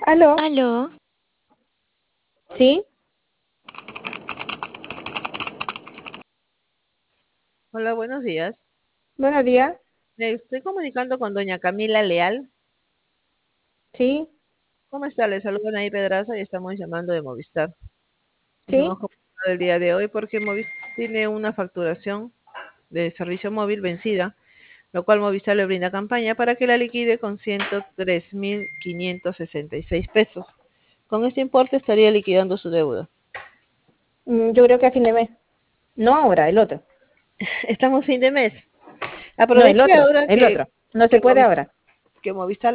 Aló, Aló, sí, Hola, buenos días. buenos días, Me estoy comunicando con doña Camila Leal. sí, ¿Cómo está? Le saludan ahí Pedraza y estamos llamando de Movistar. Nos sí. hemos comunicado el día de hoy porque Movistar tiene una facturación de servicio móvil vencida, lo cual Movistar le brinda campaña para que la liquide con 103.566 pesos. Con este importe estaría liquidando su deuda. Yo creo que a fin de mes. No ahora, el otro. Estamos fin de mes. No, el Aproveche otro, ahora el otro. No se que puede Movistar, ahora. que Movistar